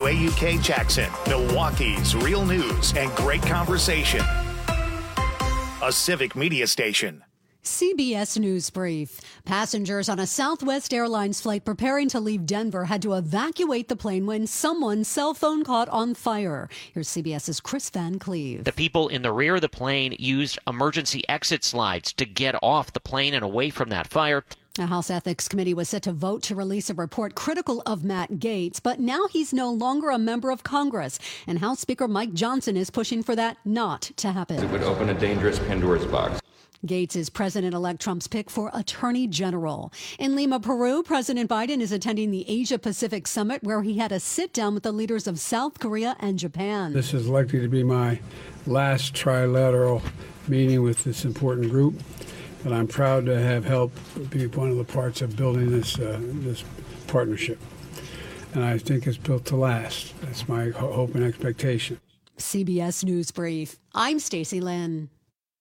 WAUK Jackson, Milwaukee's real news and great conversation. A Civic Media station. CBS News Brief. Passengers on a Southwest Airlines flight preparing to leave Denver had to evacuate the plane when someone's cell phone caught on fire. Here's CBS's Chris Van Cleve. The people in the rear of the plane used emergency exit slides to get off the plane and away from that fire. The House Ethics Committee was set to vote to release a report critical of Matt Gaetz, but now he's no longer a member of Congress, and House Speaker Mike Johnson is pushing for that not to happen. It would open a dangerous Pandora's box. Gaetz is President-elect Trump's pick for Attorney General. In Lima, Peru, President Biden is attending the Asia-Pacific Summit, where he had a sit-down with the leaders of South Korea and Japan. This is likely to be my last trilateral meeting with this important group, and I'm proud to have helped be one of the parts of building this partnership. And I think it's built to last. That's my hope and expectation. CBS News Brief. I'm Stacey Lynn.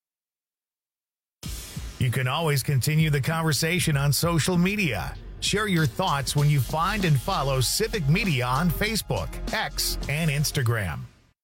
You can always continue the conversation on social media. Share your thoughts when you find and follow Civic Media on Facebook, X, and Instagram.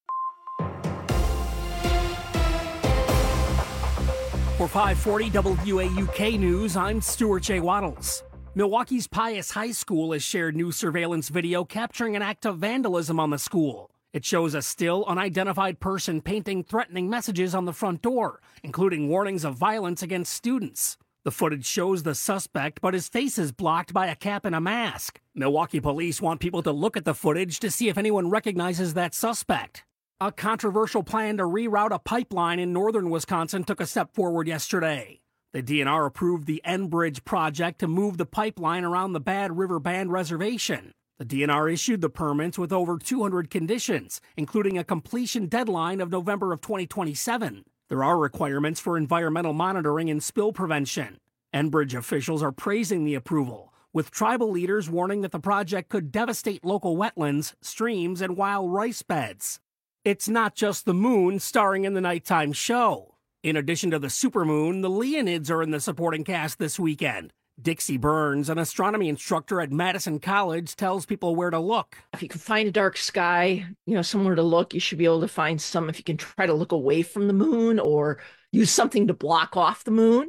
For 540 WAUK News, I'm Stuart J. Waddles. Milwaukee's Pius High School has shared new surveillance video capturing an act of vandalism on the school. It shows a still unidentified person painting threatening messages on the front door, including warnings of violence against students. The footage shows the suspect, but his face is blocked by a cap and a mask. Milwaukee police want people to look at the footage to see if anyone recognizes that suspect. A controversial plan to reroute a pipeline in northern Wisconsin took a step forward yesterday. The DNR approved the Enbridge project to move the pipeline around the Bad River Band Reservation. The DNR issued the permits with over 200 conditions, including a completion deadline of November of 2027. There are requirements for environmental monitoring and spill prevention. Enbridge officials are praising the approval, with tribal leaders warning that the project could devastate local wetlands, streams, and wild rice beds. It's not just the moon starring in the nighttime show. In addition to the supermoon, the Leonids are in the supporting cast this weekend. Dixie Burns, an astronomy instructor at Madison College, tells people where to look. If you can find a dark sky, somewhere to look, you should be able to find some. If you can try to look away from the moon or use something to block off the moon.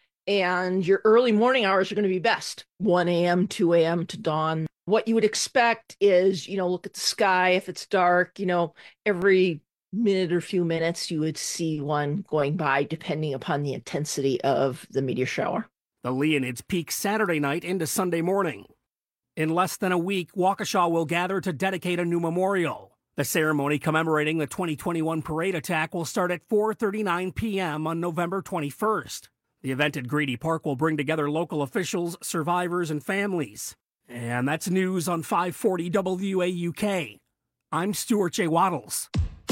And your early morning hours are going to be best, 1 a.m., 2 a.m. to dawn. What you would expect is, look at the sky. If it's dark, every minute or few minutes, you would see one going by, depending upon the intensity of the meteor shower. The Leonids peak Saturday night into Sunday morning. In less than a week, Waukesha will gather to dedicate a new memorial. The ceremony commemorating the 2021 parade attack will start at 4:39 p.m. on November 21st. The event at Grady Park will bring together local officials, survivors, and families. And that's news on 540 WAUK. I'm Stuart J. Waddles.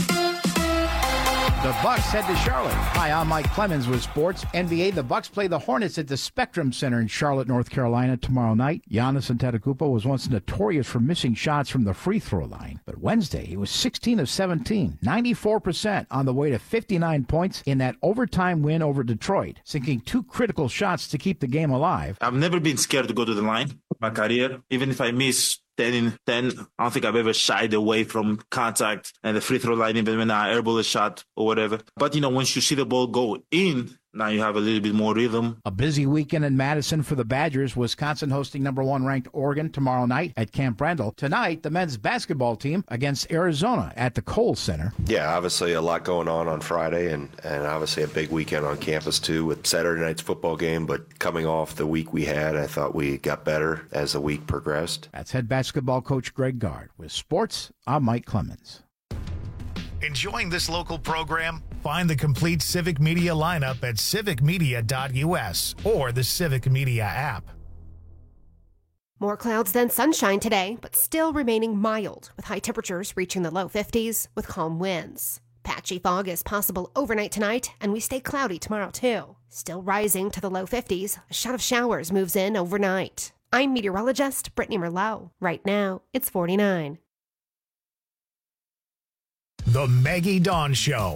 The Bucks head to Charlotte. Hi, I'm Mike Clemens with sports. NBA, the Bucks play the Hornets at the Spectrum Center in Charlotte, North Carolina tomorrow night. Giannis Antetokounmpo was once notorious for missing shots from the free throw line. But Wednesday, he was 16 of 17, 94% on the way to 59 points in that overtime win over Detroit, sinking 2 critical shots to keep the game alive. I've never been scared to go to the line in my career. Even if I miss 10 in 10, I don't think I've ever shied away from contact and the free throw line, even when I airball a shot or whatever. But, once you see the ball go in, now you have a little bit more rhythm. A busy weekend in Madison for the Badgers. Wisconsin hosting number 1 ranked Oregon tomorrow night at Camp Randall. Tonight, the men's basketball team against Arizona at the Kohl Center. Yeah, obviously a lot going on Friday and obviously a big weekend on campus too with Saturday night's football game. But coming off the week we had, I thought we got better as the week progressed. That's head basketball coach Greg Gard. With sports, I'm Mike Clemens. Enjoying this local program? Find the complete Civic Media lineup at civicmedia.us or the Civic Media app. More clouds than sunshine today, but still remaining mild, with high temperatures reaching the low 50s with calm winds. Patchy fog is possible overnight tonight, and we stay cloudy tomorrow too. Still rising to the low 50s, a shot of showers moves in overnight. I'm meteorologist Brittany Merlot. Right now, it's 49. The Maggie Dawn Show.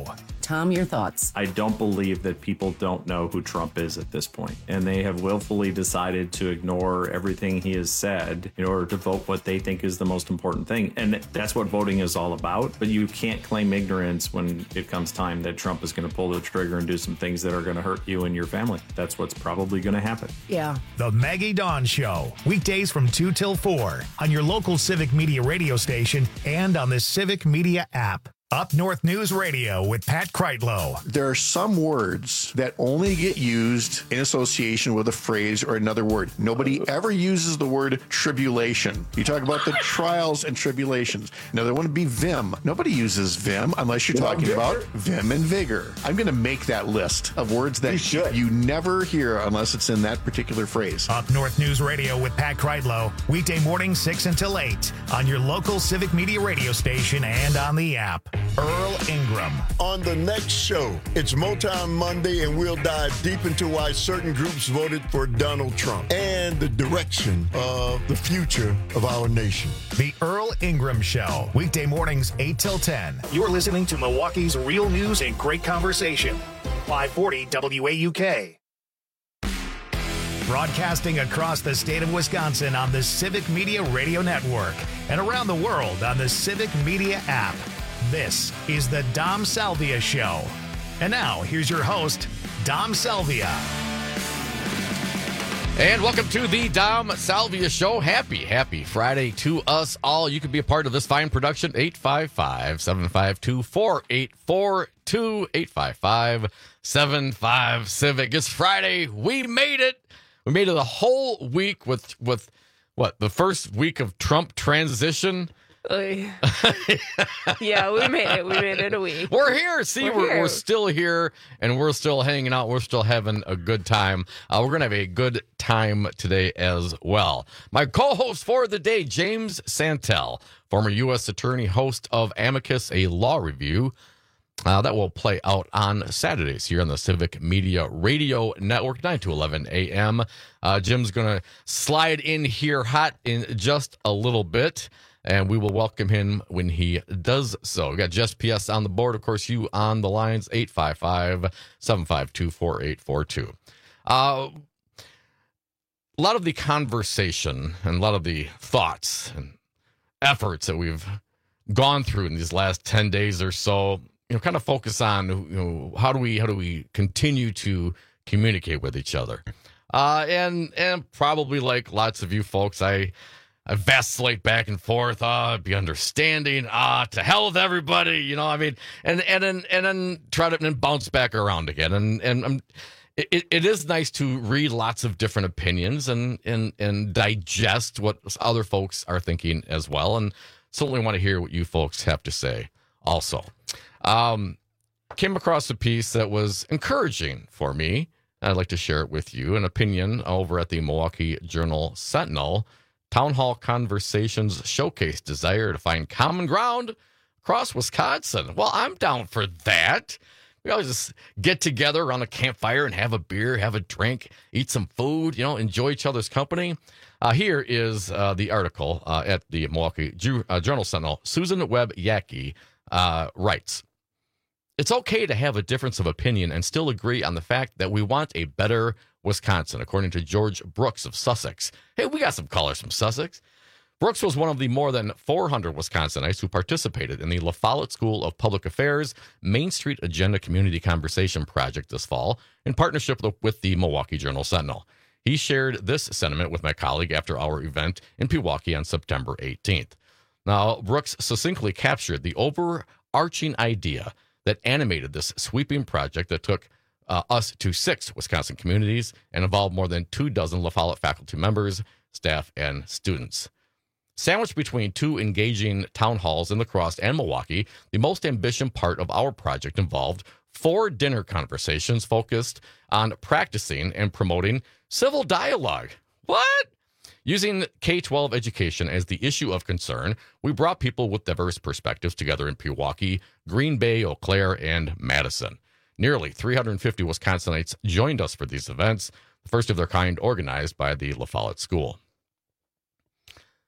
Tom, your thoughts? I don't believe that people don't know who Trump is at this point, and they have willfully decided to ignore everything he has said in order to vote what they think is the most important thing. And that's what voting is all about. But you can't claim ignorance when it comes time that Trump is going to pull the trigger and do some things that are going to hurt you and your family. That's what's probably going to happen. Yeah. The Maggie Dawn Show, weekdays from 2 till 4 on your local Civic Media radio station and on the Civic Media app. Up North News Radio with Pat Kreitlow. There are some words that only get used in association with a phrase or another word. Nobody ever uses the word tribulation. You talk about the trials and tribulations. Now, there wouldn't be vim. Nobody uses vim unless you're talking about vim and vigor. I'm going to make that list of words that you never hear unless it's in that particular phrase. Up North News Radio with Pat Kreitlow, weekday morning 6 until 8 on your local Civic Media radio station and on the app. Earl Ingram. On the next show, it's Motown Monday, and we'll dive deep into why certain groups voted for Donald Trump and the direction of the future of our nation. The Earl Ingram Show, weekday mornings 8 till 10. You're listening to Milwaukee's real news and great conversation. 540 WAUK. Broadcasting across the state of Wisconsin on the Civic Media Radio Network and around the world on the Civic Media app. This is the Dom Salvia Show. And now, here's your host, Dom Salvia. And welcome to the Dom Salvia Show. Happy Friday to us all. You can be a part of this fine production. 855-752-4842. 855-75-CIVIC. It's Friday. We made it. We made it a whole week with what, the first week of Trump transition. Yeah, we made it. We made it a week. We're here. See, we're still here, and we're still hanging out. We're still having a good time. We're going to have a good time today as well. My co-host for the day, James Santel, former U.S. attorney, host of Amicus, a law review that will play out on Saturdays here on the Civic Media Radio Network, 9 to 11 a.m. Jim's going to slide in here hot in just a little bit, and we will welcome him when he does so. We got Jess PS on the board. Of course, you on the lines, 855-752-4842. A lot of the conversation and a lot of the thoughts and efforts that we've gone through in these last 10 days or so, kind of focus on, how do we continue to communicate with each other? And probably like lots of you folks, I vacillate back and forth. Be understanding. To hell with everybody. And then try to bounce back around again. And it is nice to read lots of different opinions and digest what other folks are thinking as well. And certainly want to hear what you folks have to say also. Came across a piece that was encouraging for me. I'd like to share it with you. An opinion over at the Milwaukee Journal-Sentinel. Town Hall Conversations showcase desire to find common ground across Wisconsin. Well, I'm down for that. We always just get together around a campfire and have a beer, have a drink, eat some food, enjoy each other's company. Here is the article at the Milwaukee Journal-Sentinel. Susan Webb-Yackey writes, "It's okay to have a difference of opinion and still agree on the fact that we want a better Wisconsin," according to George Brooks of Sussex. Hey, we got some callers from Sussex. Brooks was one of the more than 400 Wisconsinites who participated in the La Follette School of Public Affairs Main Street Agenda Community Conversation Project this fall in partnership with the Milwaukee Journal-Sentinel. He shared this sentiment with my colleague after our event in Pewaukee on September 18th. Now, Brooks succinctly captured the overarching idea that animated this sweeping project that took us to 6 Wisconsin communities and involved more than 24 La Follette faculty members, staff, and students. Sandwiched between 2 engaging town halls in La Crosse and Milwaukee, the most ambitious part of our project involved 4 dinner conversations focused on practicing and promoting civil dialogue. What? Using K-12 education as the issue of concern, we brought people with diverse perspectives together in Pewaukee, Green Bay, Eau Claire, and Madison. Nearly 350 Wisconsinites joined us for these events, the first of their kind organized by the La Follette School.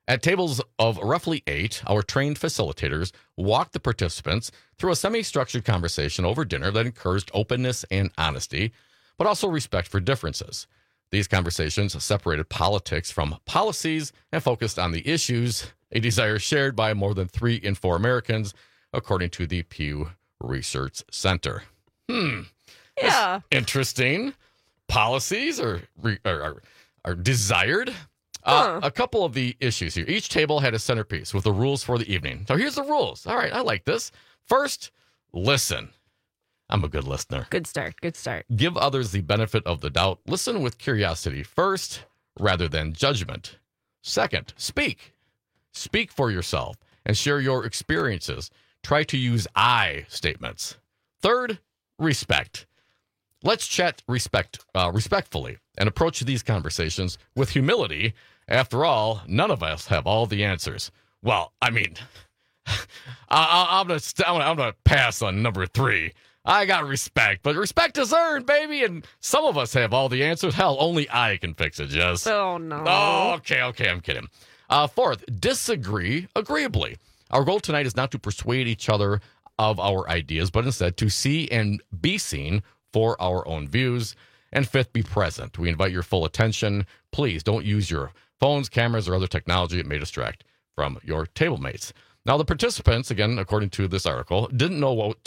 At tables of roughly 8, our trained facilitators walked the participants through a semi-structured conversation over dinner that encouraged openness and honesty, but also respect for differences. These conversations separated politics from policies and focused on the issues, a desire shared by more than 3 in 4 Americans, according to the Pew Research Center. Yeah. Interesting. Policies are desired. A couple of the issues here. Each table had a centerpiece with the rules for the evening. So here's the rules. All right, I like this. First, listen. I'm a good listener. Good start. Give others the benefit of the doubt. Listen with curiosity first, rather than judgment. Second, speak. Speak for yourself and share your experiences. Try to use I statements. Third, respect. Let's chat respectfully and approach these conversations with humility. After all, none of us have all the answers. Well, I mean, I'm gonna pass on number 3. I got respect, but respect is earned, baby, and some of us have all the answers. Hell, only I can fix it, Jess. Oh, no. Oh, okay, I'm kidding. Fourth, disagree agreeably. Our goal tonight is not to persuade each other of our ideas, but instead to see and be seen for our own views. And fifth, be present. We invite your full attention. Please don't use your phones, cameras, or other technology that may distract from your table mates. Now, the participants, again, according to this article, didn't know what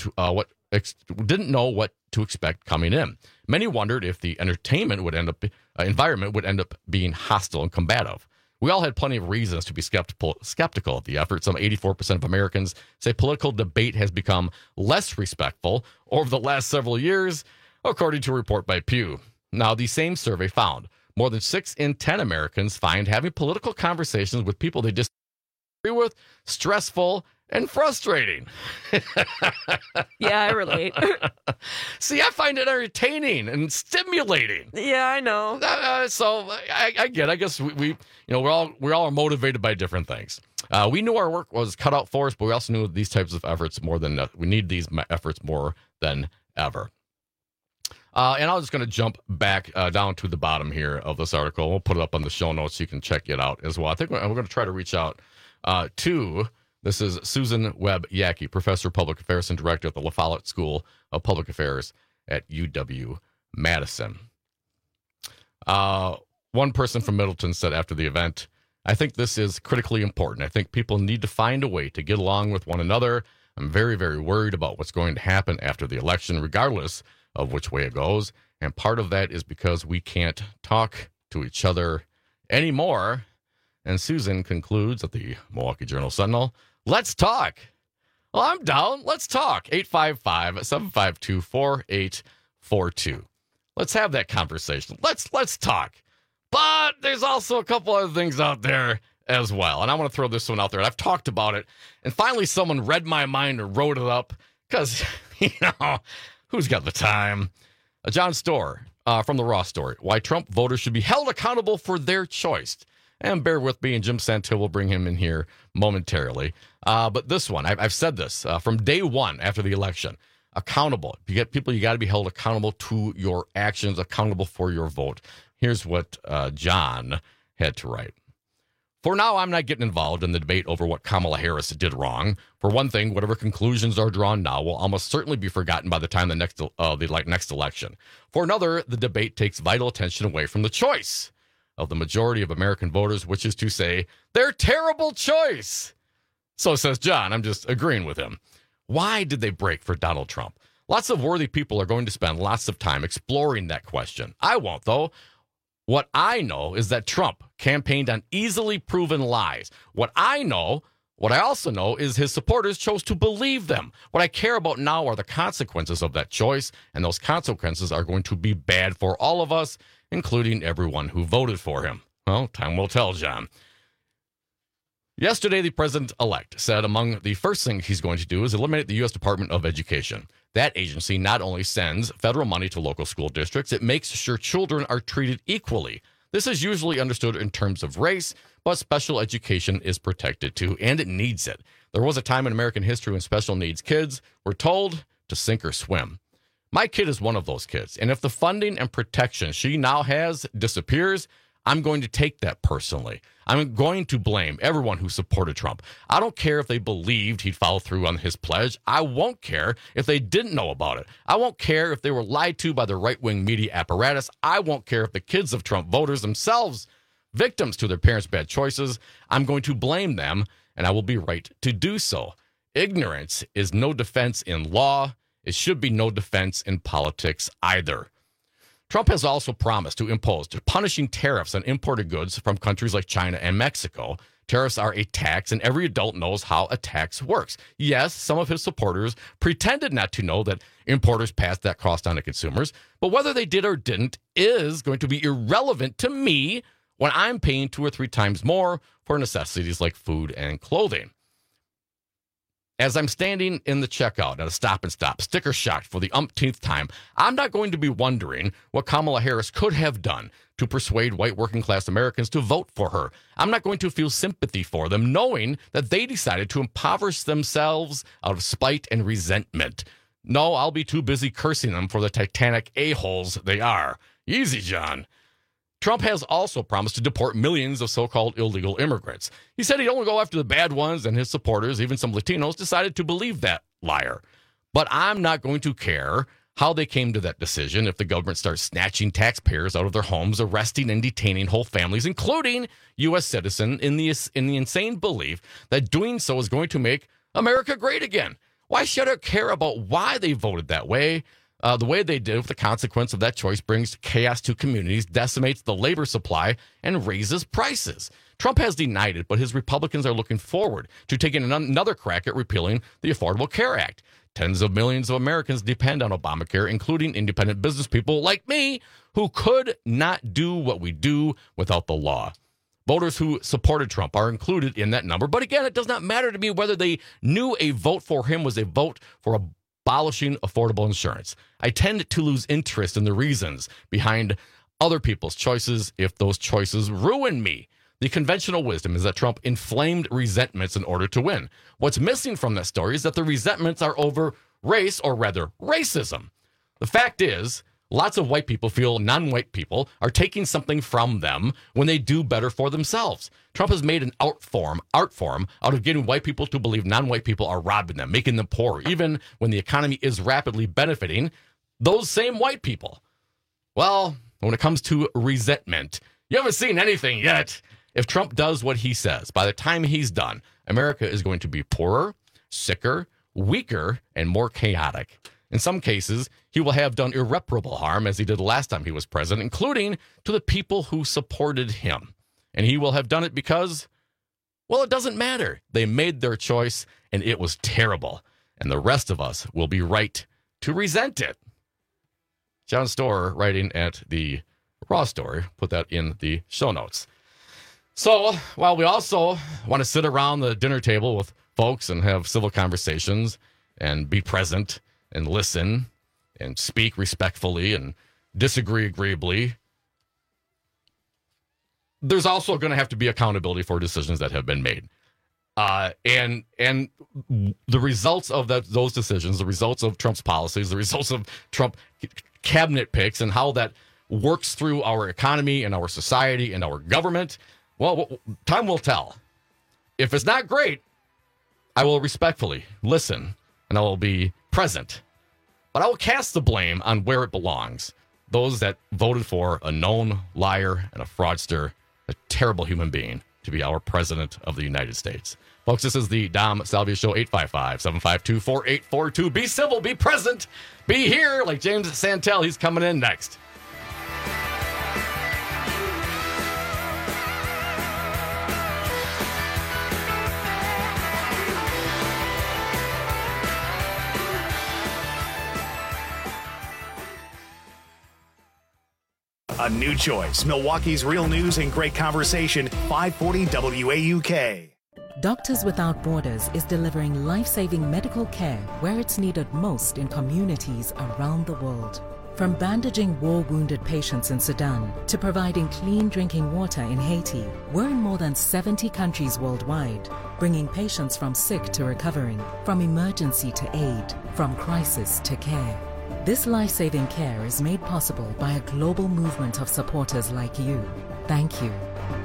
to expect coming in. Many wondered if the entertainment environment would end up being hostile and combative. We all had plenty of reasons to be skeptical of the effort. Some 84% of Americans say political debate has become less respectful over the last several years, according to a report by Pew. Now, the same survey found more than 6 in 10 Americans find having political conversations with people they disagree with stressful and frustrating. Yeah, I relate. See, I find it entertaining and stimulating. Yeah, I know. So I get. I guess we we're all are motivated by different things. We knew our work was cut out for us, but we also knew these types of efforts we need these efforts more than ever. And I'm just going to jump back down to the bottom here of this article. We'll put it up on the show notes so you can check it out as well. I think we're going to try to reach out to. This is Susan Webb-Yackey, Professor of Public Affairs and Director at the La Follette School of Public Affairs at UW-Madison. One person from Middleton said after the event, I think this is critically important. I think people need to find a way to get along with one another. I'm very, very worried about what's going to happen after the election, regardless of which way it goes. And part of that is because we can't talk to each other anymore. And Susan concludes at the Milwaukee Journal-Sentinel, let's talk. Well, I'm down. Let's talk. 855-752-4842. Let's have that conversation. Let's talk. But there's also a couple other things out there as well. And I want to throw this one out there. And I've talked about it. And finally, someone read my mind and wrote it up. Because, who's got the time? John Storr from the Raw Story. Why Trump voters should be held accountable for their choice. And bear with me, and Jim Santil will bring him in here momentarily. But this one, I've said this from day one after the election. Accountable. You get people, you got to be held accountable to your actions, accountable for your vote. Here's what John had to write. For now, I'm not getting involved in the debate over what Kamala Harris did wrong. For one thing, whatever conclusions are drawn now will almost certainly be forgotten by the time the next election. For another, the debate takes vital attention away from the choice of the majority of American voters, which is to say, their terrible choice. So says John. I'm just agreeing with him. Why did they break for Donald Trump? Lots of worthy people are going to spend lots of time exploring that question. I won't, though. What I know is that Trump campaigned on easily proven lies. What I also know is his supporters chose to believe them. What I care about now are the consequences of that choice, and those consequences are going to be bad for all of us, including everyone who voted for him. Well, time will tell, John. Yesterday, the president-elect said among the first things he's going to do is eliminate the U.S. Department of Education. That agency not only sends federal money to local school districts, it makes sure children are treated equally. This is usually understood in terms of race, but special education is protected too, and it needs it. There was a time in American history when special needs kids were told to sink or swim. My kid is one of those kids, and if the funding and protection she now has disappears, I'm going to take that personally. I'm going to blame everyone who supported Trump. I don't care if they believed he'd follow through on his pledge. I won't care if they didn't know about it. I won't care if they were lied to by the right-wing media apparatus. I won't care if the kids of Trump voters themselves, victims to their parents' bad choices. I'm going to blame them, and I will be right to do so. Ignorance is no defense in law. It should be no defense in politics either. Trump has also promised to impose punishing tariffs on imported goods from countries like China and Mexico. Tariffs are a tax, and every adult knows how a tax works. Yes, some of his supporters pretended not to know that importers passed that cost on to consumers, but whether they did or didn't is going to be irrelevant to me when I'm paying 2 or 3 times more for necessities like food and clothing. As I'm standing in the checkout at a Stop and Stop, sticker shock for the umpteenth time, I'm not going to be wondering what Kamala Harris could have done to persuade white working class Americans to vote for her. I'm not going to feel sympathy for them, knowing that they decided to impoverish themselves out of spite and resentment. No, I'll be too busy cursing them for the titanic a-holes they are. Easy, John. Trump has also promised to deport millions of so-called illegal immigrants. He said he'd only go after the bad ones, and his supporters, even some Latinos, decided to believe that liar. But I'm not going to care how they came to that decision if the government starts snatching taxpayers out of their homes, arresting and detaining whole families, including U.S. citizens, in the insane belief that doing so is going to make America great again. Why should I care about why they voted that way? The way they did, with the consequence of that choice, brings chaos to communities, decimates the labor supply, and raises prices. Trump has denied it, but his Republicans are looking forward to taking another crack at repealing the Affordable Care Act. Tens of millions of Americans depend on Obamacare, including independent business people like me, who could not do what we do without the law. Voters who supported Trump are included in that number. But again, it does not matter to me whether they knew a vote for him was a vote for abolishing affordable insurance. I tend to lose interest in the reasons behind other people's choices if those choices ruin me. The conventional wisdom is that Trump inflamed resentments in order to win. What's missing from that story is that the resentments are over race, or rather racism. The fact is, lots of white people feel non-white people are taking something from them when they do better for themselves. Trump has made an art form out of getting white people to believe non-white people are robbing them, making them poor, even when the economy is rapidly benefiting those same white people. Well, when it comes to resentment, you haven't seen anything yet. If Trump does what he says, by the time he's done, America is going to be poorer, sicker, weaker, and more chaotic. In some cases, he will have done irreparable harm, as he did last time he was president, including to the people who supported him. And he will have done it because, well, it doesn't matter. They made their choice, and it was terrible. And the rest of us will be right to resent it. John Storer, writing at the Raw Story, put that in the show notes. So, while we also want to sit around the dinner table with folks and have civil conversations and be present and listen and speak respectfully and disagree agreeably, there's also going to have to be accountability for decisions that have been made. And the results of those decisions, the results of Trump's policies, the results of Trump cabinet picks, and how that works through our economy and our society and our government, well, time will tell. If it's not great, I will respectfully listen and I will be present. But I will cast the blame on where it belongs. Those that voted for a known liar and a fraudster, a terrible human being, to be our president of the United States. Folks, this is the Dom Salvia Show, 855-752-4842. Be civil, be present, be here, like James Santel. He's coming in next. A new choice. Milwaukee's real news and great conversation. 540 WAUK. Doctors Without Borders is delivering life-saving medical care where it's needed most in communities around the world. From bandaging war-wounded patients in Sudan to providing clean drinking water in Haiti, we're in more than 70 countries worldwide, bringing patients from sick to recovering, from emergency to aid, from crisis to care. This life-saving care is made possible by a global movement of supporters like you. Thank you.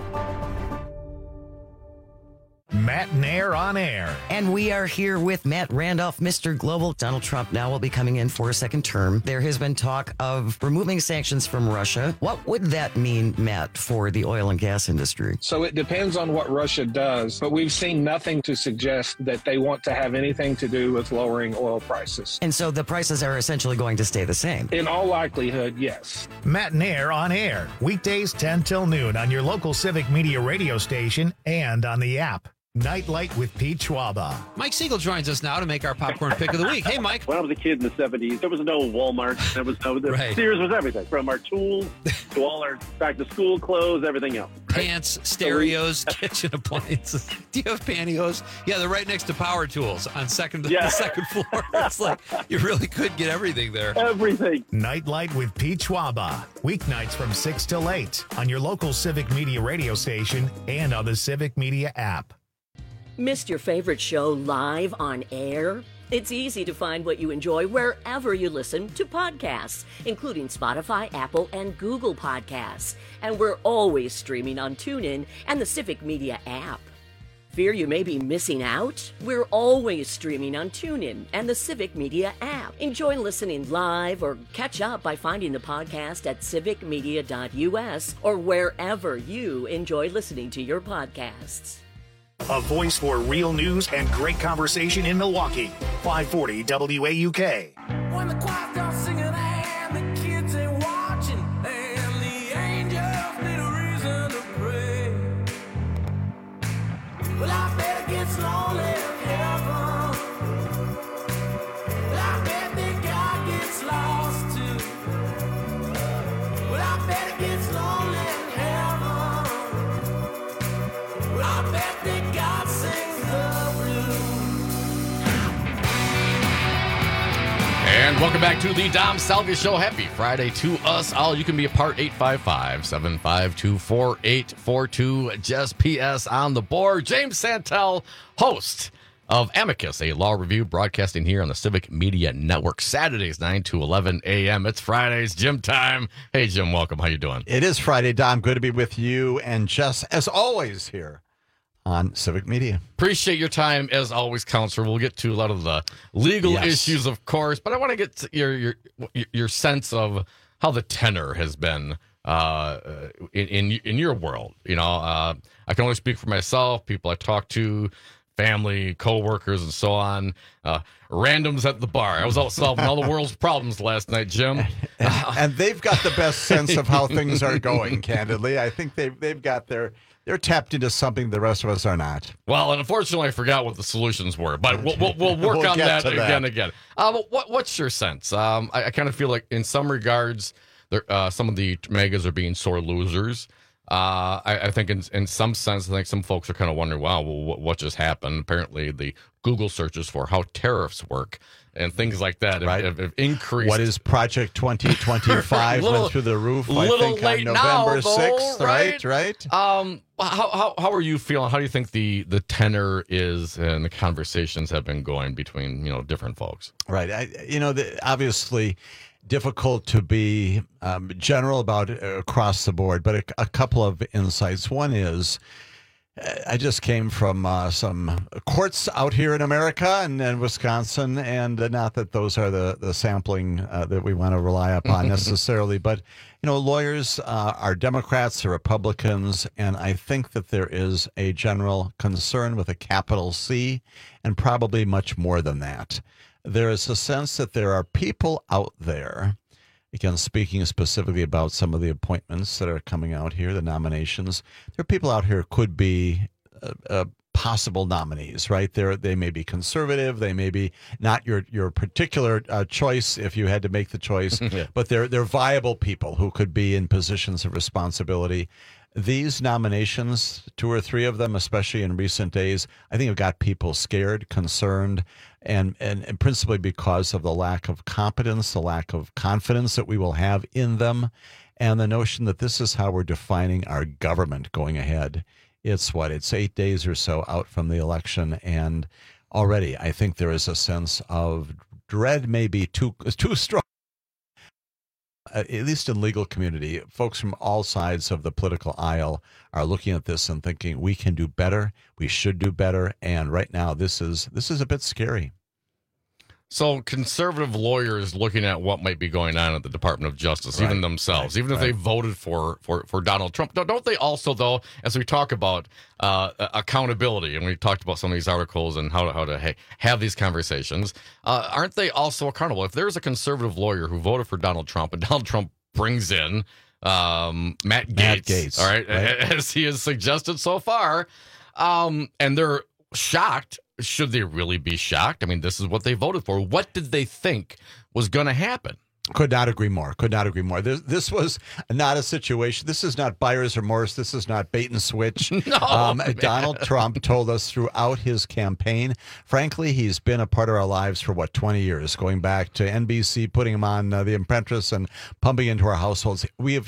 Matt Nair on air. And we are here with Matt Randolph, Mr. Global. Donald Trump now will be coming in for a second term. There has been talk of removing sanctions from Russia. What would that mean, Matt, for the oil and gas industry? So it depends on what Russia does, but we've seen nothing to suggest that they want to have anything to do with lowering oil prices. And so the prices are essentially going to stay the same? In all likelihood, yes. Matt Nair on air. Weekdays 10 till noon on your local Civic Media radio station and on the app. Nightlight with Pete Schwaba. Mike Siegel joins us now to make our popcorn pick of the week. Hey, Mike. When I was a kid in the 70s, there was no Walmart. There was no Right. Sears was everything, from our tools to all our back-to-school clothes, everything else. Pants, stereos, kitchen appliances. Do you have pantyhose? Yeah, they're right next to power tools on the second floor. It's like you really could get everything there. Everything. Nightlight with Pete Schwaba. Weeknights from 6 till 8 on your local Civic Media radio station and on the Civic Media app. Missed your favorite show live on air? It's easy to find what you enjoy wherever you listen to podcasts, including Spotify, Apple, and Google Podcasts. And we're always streaming on TuneIn and the Civic Media app. Fear you may be missing out? We're always streaming on TuneIn and the Civic Media app. Enjoy listening live or catch up by finding the podcast at civicmedia.us or wherever you enjoy listening to your podcasts. A voice for real news and great conversation in Milwaukee. 540 WAUK. When the choir starts singing and the kids ain't watching and the angels need a reason to pray. Well, I bet it gets lonely in heaven. Well, I bet that God gets lost too. Well, I bet it gets lonely in heaven. Well, I bet that God sings the blues. And welcome back to the Dom Salvia Show. Happy Friday to us all. You can be a part 855-752-4842. Just PS on the board. James Santel, host of Amicus, a law review broadcasting here on the Civic Media Network, Saturdays 9 to 11 a.m. It's Fridays, Jim time. Hey, Jim, welcome. How you doing? It is Friday, Dom. Good to be with you and Jess, as always, here on Civic Media. Appreciate your time, as always, Counselor. We'll get to a lot of the legal issues, of course, but I want to get to your sense of how the tenor has been in your world. You know, I can only speak for myself, people I talk to, family, co-workers, and so on. Randoms at the bar. I was out solving all the world's problems last night, Jim. And they've got the best sense of how things are going, candidly. I think they've got they're tapped into something the rest of us are not. Well, and unfortunately, I forgot what the solutions were, but we'll work on that again. What's your sense? I kind of feel like in some regards, some of the megas are being sore losers. I think in some sense, I think some folks are kind of wondering, wow, well, what just happened? Apparently, the Google searches for how tariffs work and things like that have increased. What is Project 2025 went through the roof, I think, on November 6th, right? How are you feeling? How do you think the tenor is and the conversations have been going between, different folks? Right. Obviously difficult to be general about across the board, but a couple of insights. One is, I just came from some courts out here in America and Wisconsin, and not that those are the sampling that we want to rely upon necessarily, but lawyers are Democrats or Republicans, and I think that there is a general concern with a capital C, and probably much more than that. There is a sense that there are people out there, again, speaking specifically about some of the appointments that are coming out here, the nominations, there are people out here who could be possible nominees, right? They may be conservative, they may be not your particular choice if you had to make the choice, but they're viable people who could be in positions of responsibility. These nominations, 2 or 3 of them, especially in recent days, I think have got people scared, concerned, and principally because of the lack of competence, the lack of confidence that we will have in them, and the notion that this is how we're defining our government going ahead. It's 8 days or so out from the election, and already I think there is a sense of dread, maybe too strong. at least in legal community, folks from all sides of the political aisle are looking at this and thinking we can do better, we should do better, and right now this is a bit scary. So conservative lawyers looking at what might be going on at the Department of Justice, even themselves, even if they voted for Donald Trump, don't they also, though, as we talk about accountability, and we talked about some of these articles and how to have these conversations, aren't they also accountable? If there's a conservative lawyer who voted for Donald Trump and Donald Trump brings in Matt Gaetz, all right, as he has suggested so far, and they're shocked. Should they really be shocked? I mean, this is what they voted for. What did they think was going to happen? Could not agree more. This was not a situation. This is not buyer's remorse. This is not bait and switch. No, Donald Trump told us throughout his campaign. Frankly, he's been a part of our lives for 20 years, going back to NBC, putting him on The Apprentice, and pumping into our households. We've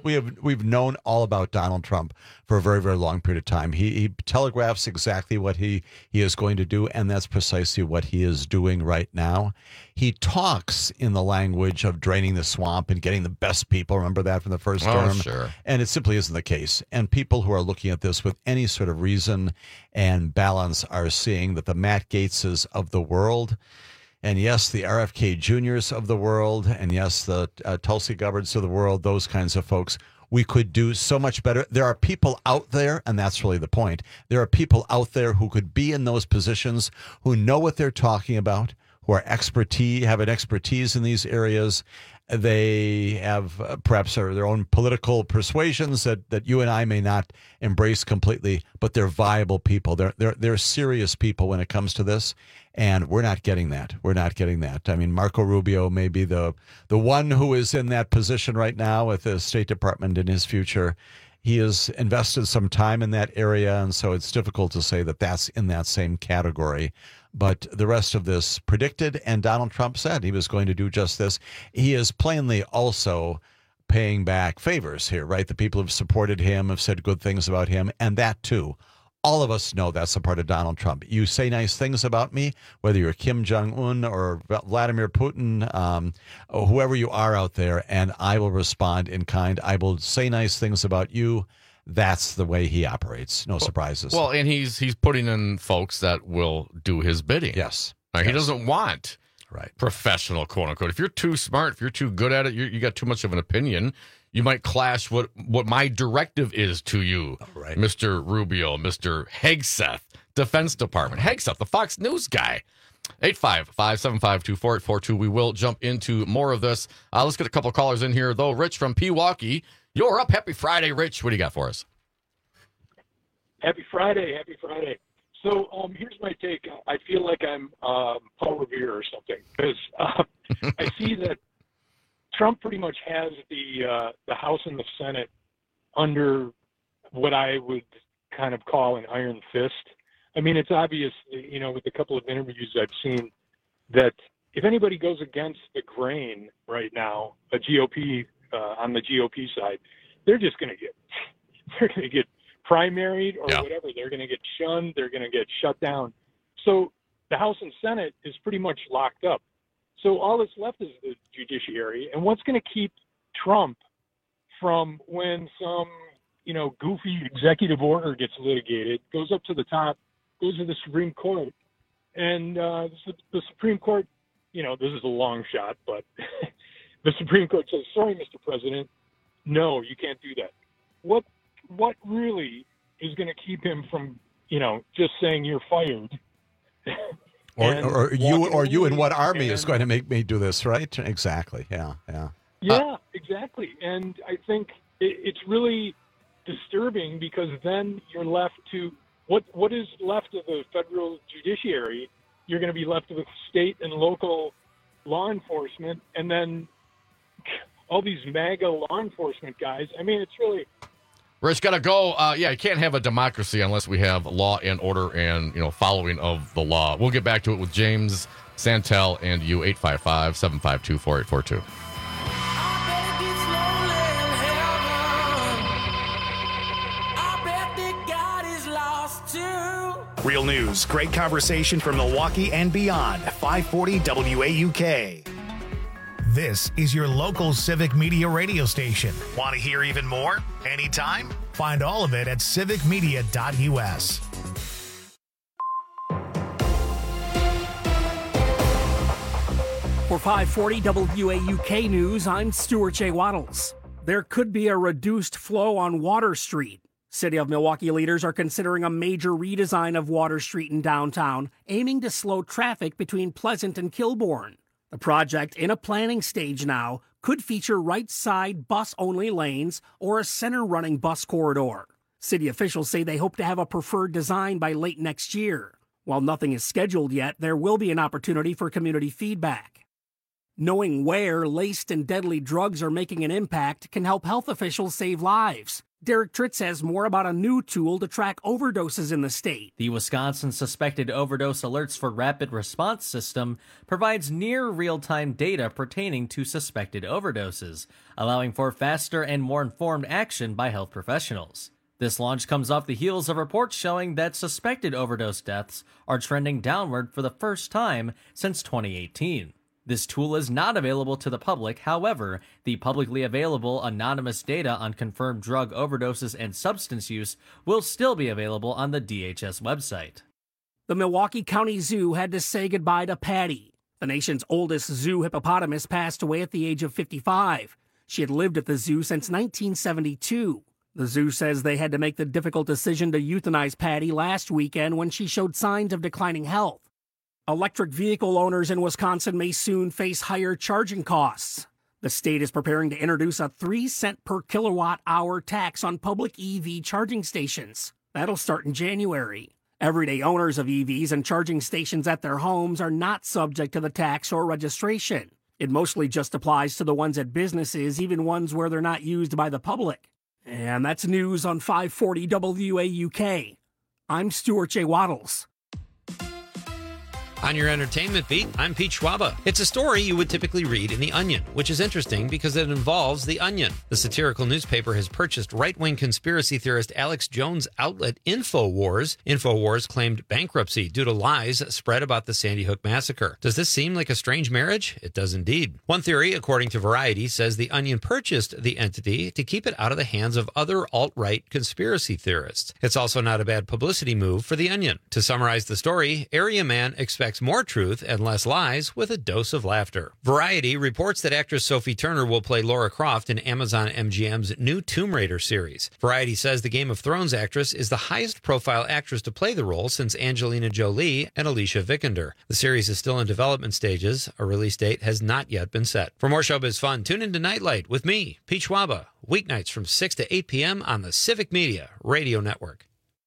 known all about Donald Trump for a very, very long period of time. He telegraphs exactly what he is going to do, and that's precisely what he is doing right now. He talks in the language of draining the swamp and getting the best people. Remember that from the first term? Sure. And it simply isn't the case. And people who are looking at this with any sort of reason and balance are seeing that the Matt Gaetzes of the world, and yes, the RFK Juniors of the world, and yes, the Tulsi Gabbards of the world, those kinds of folks, we could do so much better. There are people out there, and that's really the point. There are people out there who could be in those positions, who know what they're talking about, who are have an expertise in these areas. They have perhaps their own political persuasions that you and I may not embrace completely, but they're viable people. They're serious people when it comes to this, and we're not getting that. I mean, Marco Rubio may be the one who is in that position right now with the State Department in his future. He has invested some time in that area, and so it's difficult to say that that's in that same category. But the rest of this predicted, and Donald Trump said he was going to do just this. He is plainly also paying back favors here, right? The people who have supported him have said good things about him, and that too. All of us know that's a part of Donald Trump. You say nice things about me, whether you're Kim Jong-un or Vladimir Putin, or whoever you are out there, and I will respond in kind. I will say nice things about you. That's the way he operates. No surprises. Well, and he's putting in folks that will do his bidding. Yes. He doesn't want professional, quote unquote. If you're too smart, if you're too good at it, you got too much of an opinion, you might clash what my directive is to you, Mr. Rubio, Mr. Hegseth, Defense Department. Hegseth, the Fox News guy. 855-752-4842. We will jump into more of this. Let's get a couple of callers in here, though. Rich from Pewaukee, you're up. Happy Friday, Rich. What do you got for us? Happy Friday. So here's my take. I feel like I'm Paul Revere or something, because I see that Trump pretty much has the House and the Senate under what I would kind of call an iron fist. I mean, it's obvious, with a couple of interviews I've seen, that if anybody goes against the grain right now, a GOP on the GOP side, they're just going to get primaried or whatever. They're going to get shunned. They're going to get shut down. So the House and Senate is pretty much locked up. So all that's left is the judiciary. And what's going to keep Trump from, when some, goofy executive order gets litigated, goes up to the top, goes to the Supreme Court, and the Supreme Court, this is a long shot, but the Supreme Court says, sorry, Mr. President, no, you can't do that. What really is going to keep him from, just saying you're fired? Or you and what army is going to make me do this, right? Exactly. Yeah. Yeah, exactly. And I think it's really disturbing, because then you're left to what is left of the federal judiciary. You're going to be left with state and local law enforcement, and then all these MAGA law enforcement guys. I mean, it's really... Rich, got to go. You can't have a democracy unless we have law and order and, following of the law. We'll get back to it with James, Santel, and you, 855-752-4842. Real news, great conversation from Milwaukee and beyond. 540 WAUK. This is your local Civic Media radio station. Want to hear even more? Anytime? Find all of it at civicmedia.us. For 540 WAUK News, I'm Stuart J. Waddles. There could be a reduced flow on Water Street. City of Milwaukee leaders are considering a major redesign of Water Street in downtown, aiming to slow traffic between Pleasant and Kilbourne. The project, in a planning stage now, could feature right-side bus-only lanes or a center-running bus corridor. City officials say they hope to have a preferred design by late next year. While nothing is scheduled yet, there will be an opportunity for community feedback. Knowing where laced and deadly drugs are making an impact can help health officials save lives. Derek Tritz has more about a new tool to track overdoses in the state. The Wisconsin Suspected Overdose Alerts for Rapid Response System provides near real-time data pertaining to suspected overdoses, allowing for faster and more informed action by health professionals. This launch comes off the heels of reports showing that suspected overdose deaths are trending downward for the first time since 2018. This tool is not available to the public. However, the publicly available anonymous data on confirmed drug overdoses and substance use will still be available on the DHS website. The Milwaukee County Zoo had to say goodbye to Patty. The nation's oldest zoo hippopotamus passed away at the age of 55. She had lived at the zoo since 1972. The zoo says they had to make the difficult decision to euthanize Patty last weekend when she showed signs of declining health. Electric vehicle owners in Wisconsin may soon face higher charging costs. The state is preparing to introduce a 3-cent per kilowatt-hour tax on public EV charging stations. That'll start in January. Everyday owners of EVs and charging stations at their homes are not subject to the tax or registration. It mostly just applies to the ones at businesses, even ones where they're not used by the public. And that's news on 540 WAUK. I'm Stuart J. Waddles. On your entertainment beat, I'm Pete Schwaba. It's a story you would typically read in The Onion, which is interesting because it involves The Onion. The satirical newspaper has purchased right-wing conspiracy theorist Alex Jones' outlet InfoWars. InfoWars claimed bankruptcy due to lies spread about the Sandy Hook massacre. Does this seem like a strange marriage? It does indeed. One theory, according to Variety, says The Onion purchased the entity to keep it out of the hands of other alt-right conspiracy theorists. It's also not a bad publicity move for The Onion. To summarize the story, Area Man expects more truth and less lies with a dose of laughter. Variety reports that actress Sophie Turner will play Lara Croft in Amazon MGM's new Tomb Raider series. Variety says the Game of Thrones actress is the highest profile actress to play the role since Angelina Jolie and Alicia Vikander. The series is still in development stages. A release date has not yet been set. For more showbiz fun, tune into Nightlight with me, Pete Schwaba, weeknights from 6 to 8 p.m. on the Civic Media Radio Network.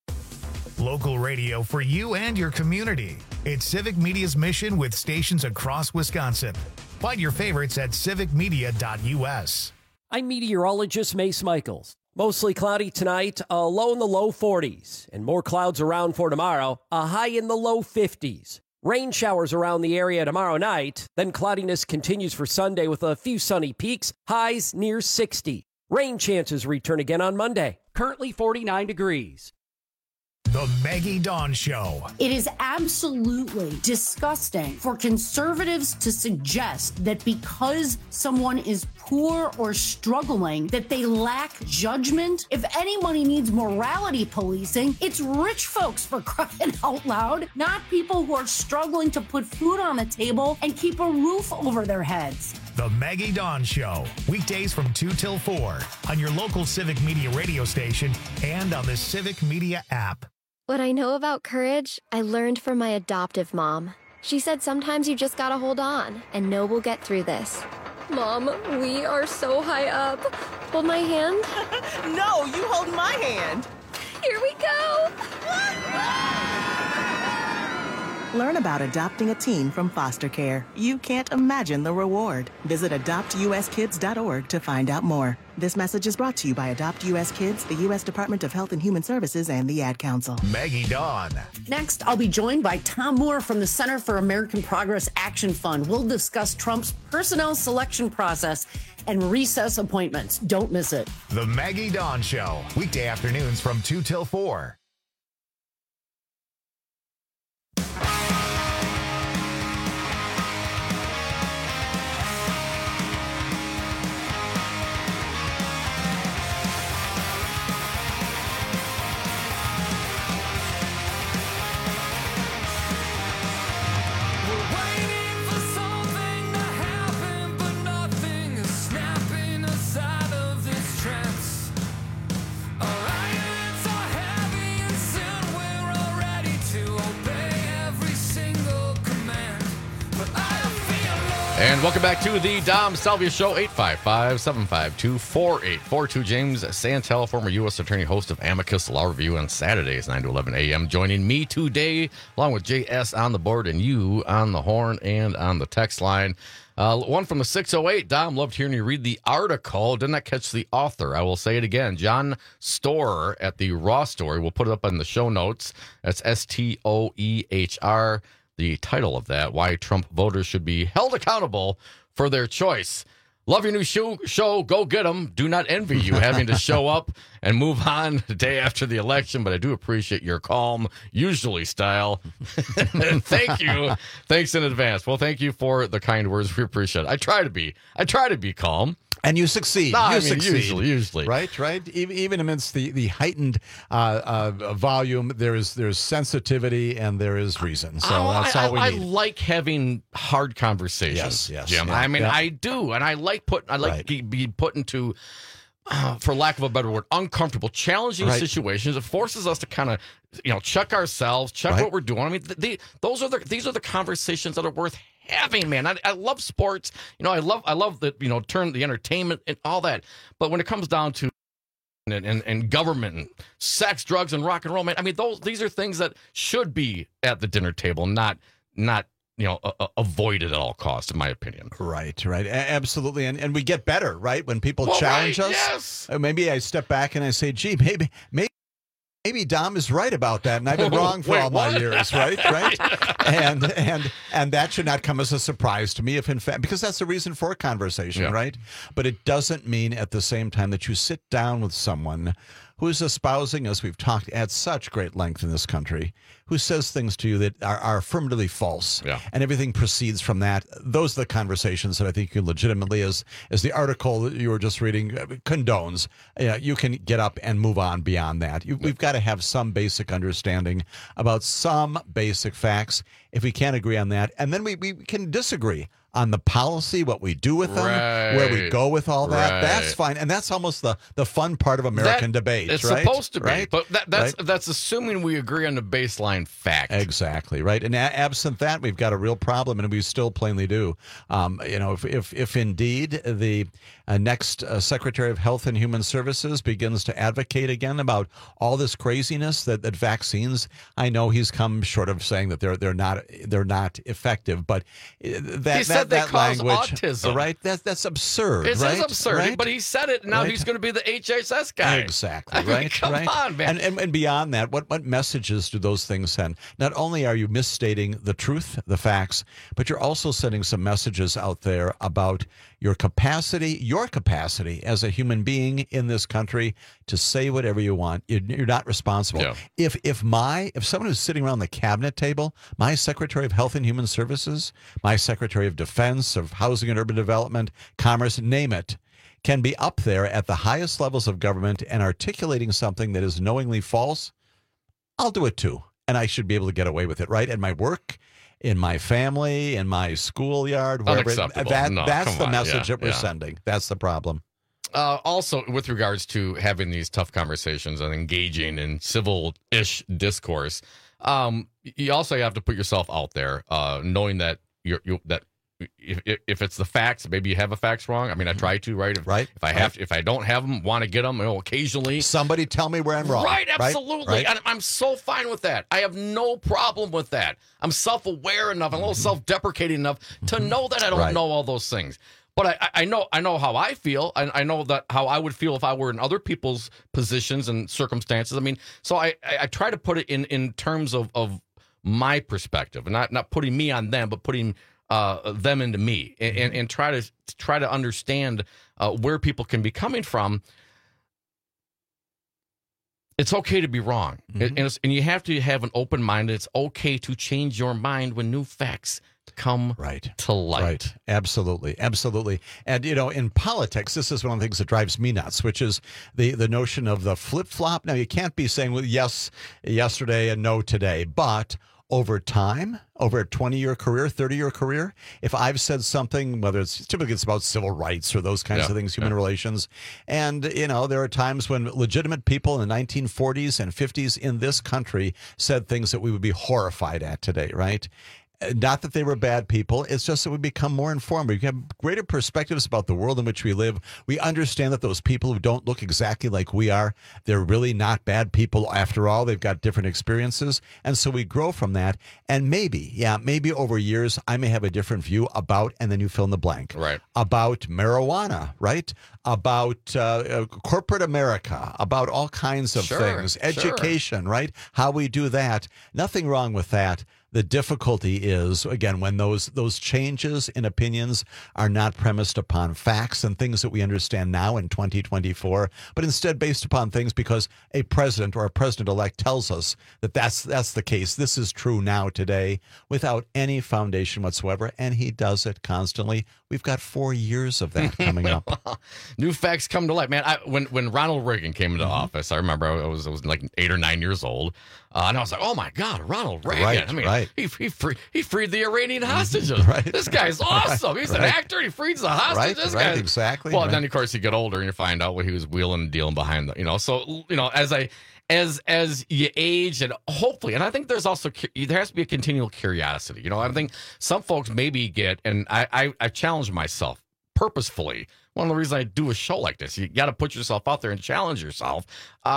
Local radio for you and your community. It's Civic Media's mission with stations across Wisconsin. Find your favorites at civicmedia.us. I'm meteorologist Mace Michaels. Mostly cloudy tonight, a low in the low 40s, and more clouds around for tomorrow, a high in the low 50s. Rain showers around the area tomorrow night, then cloudiness continues for Sunday with a few sunny peaks, highs near 60. Rain chances return again on Monday, currently 49 degrees. The Maggie Dawn Show. It is absolutely disgusting for conservatives to suggest that because someone is poor or struggling, that they lack judgment. If anybody needs morality policing, it's rich folks, for crying out loud, not people who are struggling to put food on the table and keep a roof over their heads. The Maggie Dawn Show, weekdays from 2 till 4 on your local Civic Media radio station and on the Civic Media app. What I know about courage, I learned from my adoptive mom. She said sometimes you just gotta hold on and know we'll get through this. Mom, we are so high up. Hold my hand. No, you hold my hand. Here we go. Learn about adopting a teen from foster care. You can't imagine the reward. Visit adoptuskids.org to find out more. This message is brought to you by Adopt US Kids, the U.S. Department of Health and Human Services, and the Ad Council. Maggie Dawn. Next, I'll be joined by Tom Moore from the Center for American Progress Action Fund. We'll discuss Trump's personnel selection process and recess appointments. Don't miss it. The Maggie Dawn Show, weekday afternoons from 2 till 4. And welcome back to the Dom Salvia Show, 855-752-4842. James Santel, former U.S. Attorney, host of Amicus Law Review on Saturdays, 9 to 11 a.m., joining me today, along with J.S. on the board and you on the horn and on the text line. One from the 608. Dom, loved hearing you read the article. Did not catch the author. I will say it again. John Storer at the Raw Story. We'll put it up in the show notes. That's Stoehr. The title of that, Why Trump Voters Should Be Held Accountable for Their Choice. Love your new show. Go get them. Do not envy you having to show up and move on the day after the election, but I do appreciate your calm, usually style. Thank you. Thanks in advance. Well, thank you for the kind words. We appreciate it. I try to be calm. And you succeed. Succeed. Usually. Right. Even amidst the heightened volume, there's sensitivity and there is reason. So that's all we need. I like having hard conversations, yes, Jim. Yeah, I do, and I like to be put into, for lack of a better word, uncomfortable, challenging situations. It forces us to kind of, check ourselves, check what we're doing. I mean, these are the conversations that are worth having, man. I love sports. I love the turn the entertainment and all that. But when it comes down to and government and sex, drugs, and rock and roll, man, I mean, these are things that should be at the dinner table, not avoided at all costs, in my opinion. Right. Absolutely. And we get better, right? When people challenge us. Yes. Maybe I step back and I say, gee, maybe Dom is right about that, and I've been wrong for all my years, right? And that should not come as a surprise to me, if in fact, because that's the reason for a conversation, right? But it doesn't mean at the same time that you sit down with someone who is espousing, as we've talked at such great length in this country, who says things to you that are affirmatively false, and everything proceeds from that. Those are the conversations that I think you legitimately, as the article that you were just reading condones, you can get up and move on beyond that. We've got to have some basic understanding about some basic facts. If we can't agree on that, and then we can disagree on the policy, what we do with them, where we go with all that, that's fine. And that's almost the fun part of American debate, it's right? Supposed to be, but that's assuming we agree on the baseline fact. Exactly, right. And absent that, we've got a real problem, and we still plainly do. If indeed the next Secretary of Health and Human Services begins to advocate again about all this craziness that vaccines, I know he's come short of saying that they're not effective, but that language, autism. Right? That's absurd. It is absurd, right? But he said it, and now he's going to be the HHS guy. Exactly. I mean, come on, man. And beyond that, what messages do those things send? Not only are you misstating the truth, the facts, but you're also sending some messages out there about your capacity as a human being in this country to say whatever you want. You're not responsible. Yeah. If someone who's sitting around the cabinet table, my Secretary of Health and Human Services, my Secretary of Defense, of Housing and Urban Development, Commerce, name it, can be up there at the highest levels of government and articulating something that is knowingly false, I'll do it too. And I should be able to get away with it, right? At my work, in my family, in my schoolyard, wherever. That's the message that we're sending. That's the problem. Also, with regards to having these tough conversations and engaging in civil-ish discourse, you also have to put yourself out there, knowing that if it's the facts, maybe you have the facts wrong. I mean, I try to, right? If I don't have them, want to get them, occasionally somebody tell me where I'm wrong. Right, absolutely. Right? I'm so fine with that. I have no problem with that. I'm self-aware enough, I'm a little self-deprecating enough to know that I don't know all those things. But I know how I feel. I know that how I would feel if I were in other people's positions and circumstances. I mean, so I try to put it in terms of my perspective, and not putting me on them, but putting them into me, and try to understand where people can be coming from. It's okay to be wrong, and you have to have an open mind. It's okay to change your mind when new facts come to light. Right. Absolutely. And, in politics, this is one of the things that drives me nuts, which is the notion of the flip-flop. Now, you can't be saying, well, yes yesterday and no today, but over time, over a 20-year career, 30-year career, if I've said something, whether it's about civil rights or those kinds of things, human relations, and, there are times when legitimate people in the 1940s and 50s in this country said things that we would be horrified at today, right? Not that they were bad people. It's just that we become more informed. We have greater perspectives about the world in which we live. We understand that those people who don't look exactly like we are, they're really not bad people after all. They've got different experiences. And so we grow from that. And maybe over years, I may have a different view about, and then you fill in the blank. Right. About marijuana, right? About corporate America, about all kinds of things. Education, right? How we do that. Nothing wrong with that. The difficulty is, again, when those changes in opinions are not premised upon facts and things that we understand now in 2024, but instead based upon things because a president or a president-elect tells us that that's the case. This is true now today without any foundation whatsoever, and he does it constantly. We've got 4 years of that coming up. New facts come to light, man. When Ronald Reagan came into office, I remember I was like 8 or 9 years old, and I was like, "Oh my God, Ronald Reagan!" Right. He freed the Iranian hostages. Right. This guy's awesome. He's an actor. He frees the hostages. Right. Exactly. Well, then of course you get older and you find out what he was wheeling and dealing behind the. So as you age and hopefully, and I think there has to be a continual curiosity. I think some folks maybe get, and I challenge myself purposefully. One of the reasons I do a show like this, you got to put yourself out there and challenge yourself.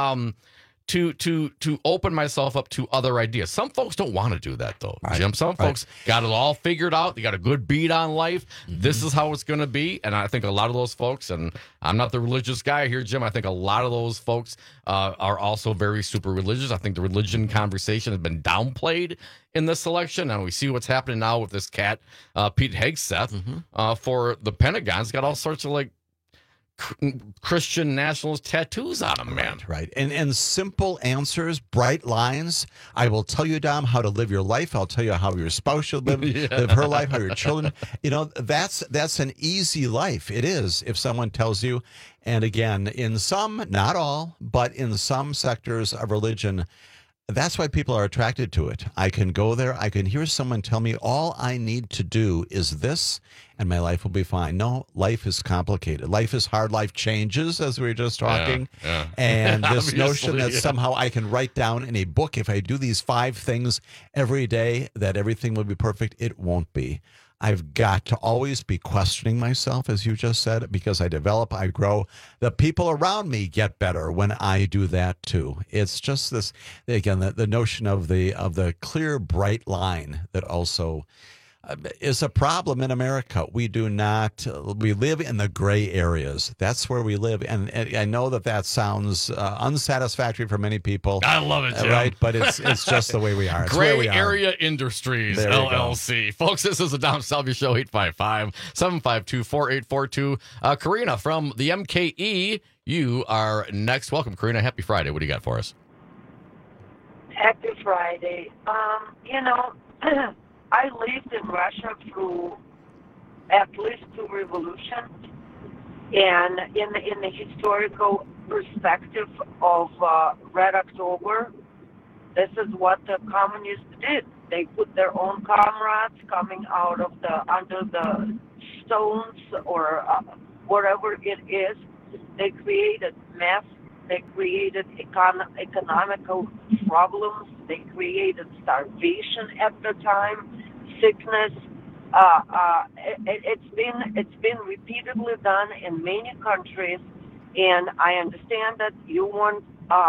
To open myself up to other ideas. Some folks don't want to do that, though, Jim. Some folks got it all figured out. They got a good beat on life. This is how it's going to be. And I think a lot of those folks, and I'm not the religious guy here, Jim, I think a lot of those folks are also very super religious. I think the religion conversation has been downplayed in this election. And we see what's happening now with this cat, Pete Hegseth, for the Pentagon. He's got all sorts of Christian nationalist tattoos on him, man. Right. And simple answers, bright lines. I will tell you, Dom, how to live your life. I'll tell you how your spouse should live her life, how your children. That's an easy life. It is, if someone tells you. And again, in some, not all, but in some sectors of religion, that's why people are attracted to it. I can go there. I can hear someone tell me all I need to do is this, and my life will be fine. No, life is complicated. Life is hard. Life changes, as we were just talking. Yeah. And this notion that somehow I can write down in a book, if I do these 5 things every day, that everything will be perfect, it won't be. I've got to always be questioning myself, as you just said, because I develop, I grow. The people around me get better when I do that too. It's just this, again, the notion of the clear, bright line that also is a problem in America. We live in the gray areas. That's where we live. And I know that sounds unsatisfactory for many people. I love it, Jim. Right? But it's just the way we are. It's Gray Area Industries, LLC. Folks, this is the Dom Salvia Show, 855-752-4842. Karina from the MKE, you are next. Welcome, Karina. Happy Friday. What do you got for us? Happy Friday. I lived in Russia through at least 2 revolutions, and in the historical perspective of Red October, this is what the communists did. They put their own comrades coming out of under the stones or whatever it is. They created mess. They created economical problems. They created starvation at the time, sickness. It's been repeatedly done in many countries, and I understand that you want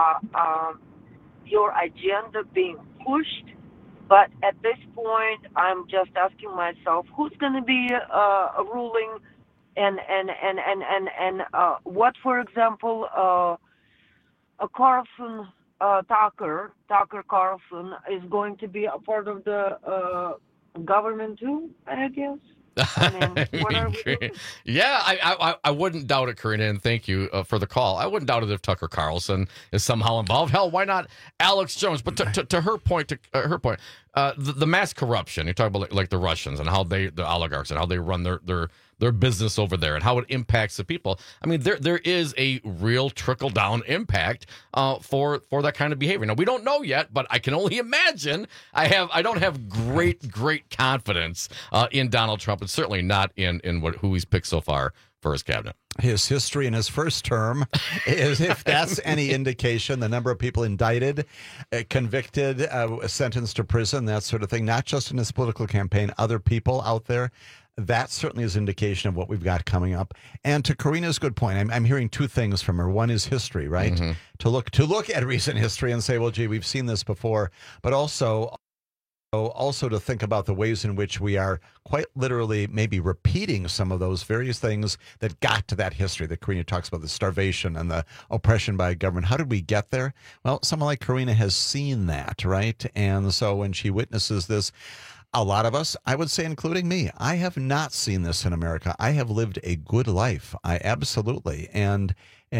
your agenda being pushed. But at this point, I'm just asking myself, who's going to be ruling, and what, for example, Carlson, Tucker Carlson is going to be a part of the government too, I guess. I mean, what are we doing? Yeah, I wouldn't doubt it, Karina, and thank you for the call. I wouldn't doubt it if Tucker Carlson is somehow involved. Hell, why not Alex Jones? But to her point, the mass corruption. You talk about like the Russians and how the oligarchs and how they run their business over there and how it impacts the people. I mean, there is a real trickle down impact for that kind of behavior. Now, we don't know yet, but I can only imagine. I don't have great confidence in Donald Trump, and certainly not in who he's picked so far for his cabinet. His history in his first term is, if that's any indication, the number of people indicted, convicted, sentenced to prison, that sort of thing, not just in his political campaign, other people out there. That certainly is indication of what we've got coming up. And to Karina's good point, I'm hearing two things from her. One is history, right? Mm-hmm. To look at recent history and say, well, gee, we've seen this before, but also to think about the ways in which we are quite literally maybe repeating some of those various things that got to that history that Karina talks about, the starvation and the oppression by government. How did we get there? Well, someone like Karina has seen that, right? And so when she witnesses this, a lot of us, I would say, including me, I have not seen this in America. I have lived a good life. I absolutely. And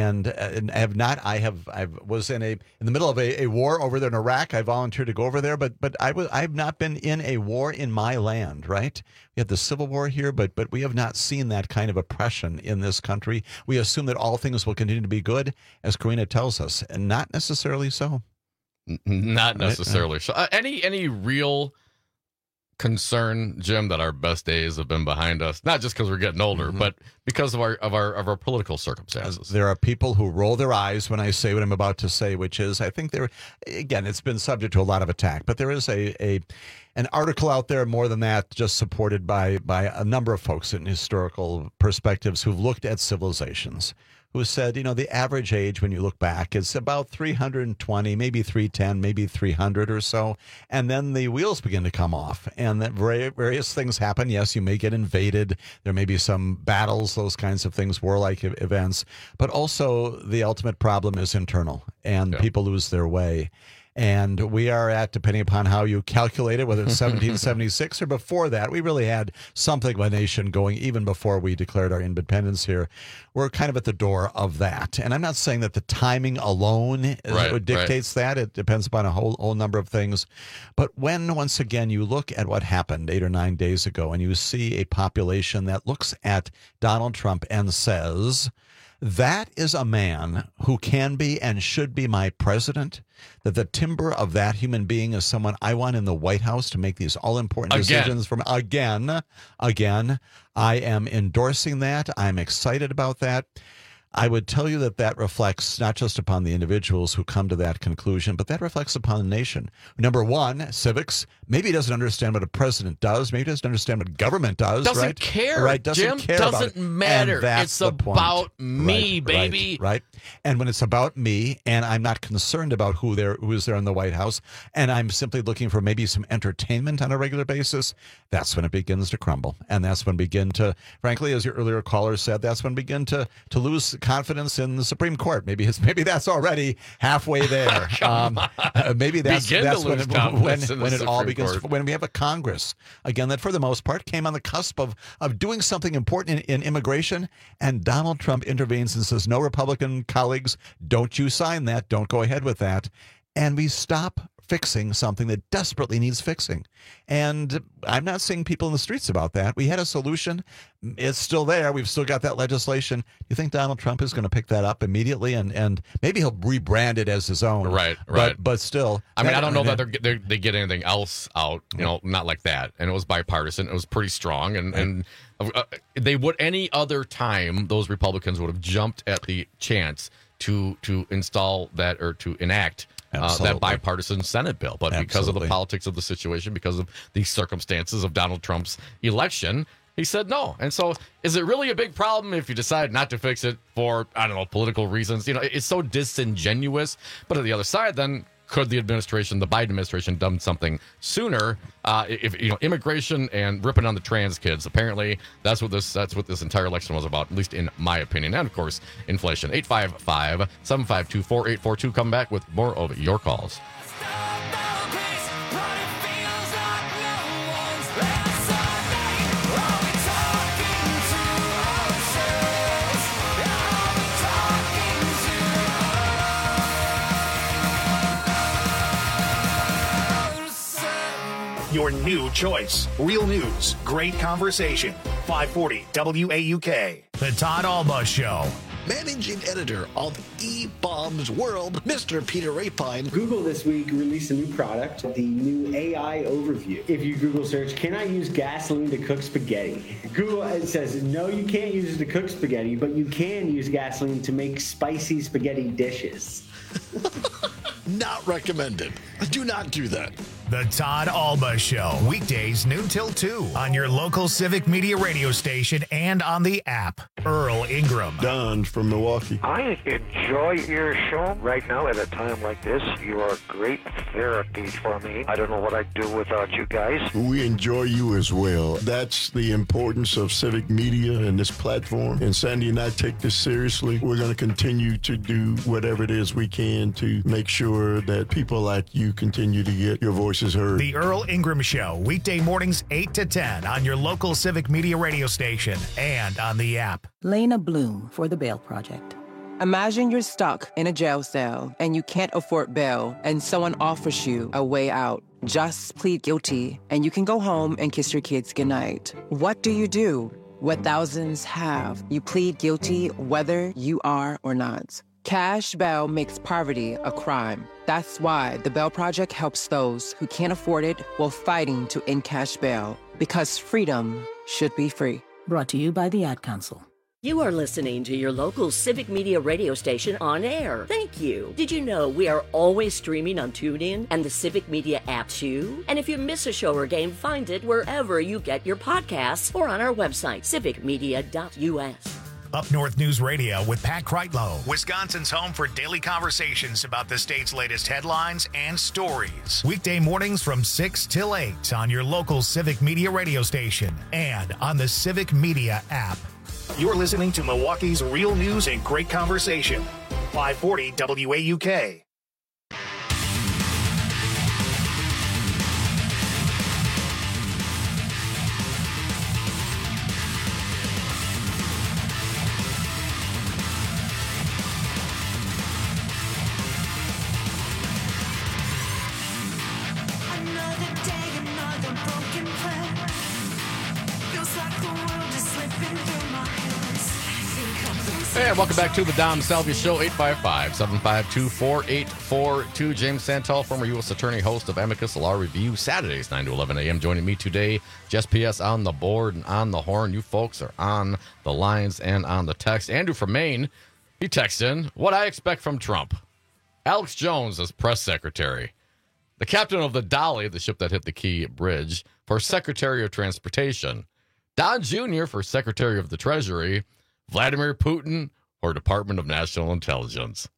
have not. I was in the middle of a war over there in Iraq. I volunteered to go over there, but I've not been in a war in my land. Right? We had the Civil War here, but we have not seen that kind of oppression in this country. We assume that all things will continue to be good, as Karina tells us, and not necessarily so. Not necessarily so. Any real concern, Jim, that our best days have been behind us, not just because we're getting older, but because of our political circumstances. There are people who roll their eyes when I say what I'm about to say, which is, I think it's been subject to a lot of attack, but there is an article out there, more than that, just supported by a number of folks in historical perspectives who've looked at civilizations, who said, the average age when you look back is about 320, maybe 310, maybe 300 or so. And then the wheels begin to come off and that various things happen. Yes, you may get invaded. There may be some battles, those kinds of things, warlike events. But also the ultimate problem is internal and people lose their way. And we are at, depending upon how you calculate it, whether it's 1776 or before that, we really had something of a nation going even before we declared our independence here. We're kind of at the door of that. And I'm not saying that the timing alone dictates that. It depends upon a whole number of things. But when, once again, you look at what happened 8 or 9 days ago and you see a population that looks at Donald Trump and says, that is a man who can be and should be my president, that the timber of that human being is someone I want in the White House to make these all-important decisions from again. I am endorsing that. I'm excited about that. I would tell you that reflects not just upon the individuals who come to that conclusion, but that reflects upon the nation. Number one, civics. Maybe he doesn't understand what a president does. Maybe he doesn't understand what government does. Doesn't care. Right? Jim, doesn't matter. It's about me, baby. Right. And when it's about me, and I'm not concerned about who is there in the White House, and I'm simply looking for maybe some entertainment on a regular basis, that's when it begins to crumble. And that's when begin to, frankly, as your earlier caller said, that's when begin to lose confidence in the Supreme Court. Maybe that's already halfway there. Maybe that's when it all begins. When we have a Congress again that, for the most part, came on the cusp of doing something important in immigration, and Donald Trump intervenes and says, "No, Republican colleagues, don't you sign that. Don't go ahead with that." And we stop fixing something that desperately needs fixing. And I'm not seeing people in the streets about that. We had a solution. It's still there. We've still got that legislation. Do you think Donald Trump is going to pick that up immediately? And maybe he'll rebrand it as his own. Right. But still. I mean, I don't know that they get anything else out, not like that. And it was bipartisan. It was pretty strong. And they would, any other time, those Republicans would have jumped at the chance to install that or to enact that bipartisan Senate bill. But because of the politics of the situation, because of the circumstances of Donald Trump's election, he said no. And so is it really a big problem if you decide not to fix it for, I don't know, political reasons? It's so disingenuous. But on the other side, then, could the Biden administration done something sooner? If immigration and ripping on the trans kids, apparently that's what this entire election was about, at least in my opinion. And of course, inflation. 855-752-4842. Come back with more of your calls. Your new choice. Real news, great conversation. 540 WAUK. The Todd Alba Show. managing editor of eBaum's World, Mr. Peter Rapine. Google this week released a new product, the new AI Overview. If you Google search, can I use gasoline to cook spaghetti? Google says, no, you can't use it to cook spaghetti, but you can use gasoline to make spicy spaghetti dishes. Not recommended. Do not do that. The Todd Alba Show, weekdays noon till 2 on your local Civic Media radio station and on the app. Earl Ingram. Don from Milwaukee. I enjoy your show right now at a time like this. You are great therapy for me. I don't know what I'd do without you guys. We enjoy you as well. That's the importance of Civic Media and this platform. And Sandy and I take this seriously. We're going to continue to do whatever it is we can to make sure that people like you continue to get your voices heard. The Earl Ingram Show, weekday mornings 8 to 10 on your local Civic Media radio station and on the app. Lena Bloom for the Bail Project. Imagine you're stuck in a jail cell and you can't afford bail and someone offers you a way out. Just plead guilty and you can go home and kiss your kids goodnight. What do? What thousands have. You plead guilty whether you are or not. Cash bail makes poverty a crime. That's why the Bail Project helps those who can't afford it while fighting to end cash bail. Because freedom should be free. Brought to you by the Ad Council. You are listening to your local Civic Media radio station on air. Thank you. Did you know we are always streaming on TuneIn and the Civic Media app too? And if you miss a show or game, find it wherever you get your podcasts or on our website, civicmedia.us. Up North News Radio with Pat Kreitlow, Wisconsin's home for daily conversations about the state's latest headlines and stories. Weekday mornings from 6 till 8 on your local Civic Media radio station and on the Civic Media app. You're listening to Milwaukee's real news and great conversation. 540 WAUK. And welcome back to the Dom Salvia Show, 855-752-4842. James Santel, former U.S. Attorney, host of Amicus Law Review, Saturdays, 9 to 11 a.m. Joining me today, Jess P.S. on the board and on the horn. You folks are on the lines and on the text. Andrew from Maine, he texts in, what I expect from Trump. Alex Jones as press secretary. The captain of the Dolly, the ship that hit the Key Bridge, for Secretary of Transportation. Don Jr. for Secretary of the Treasury. Vladimir Putin or Department of National Intelligence.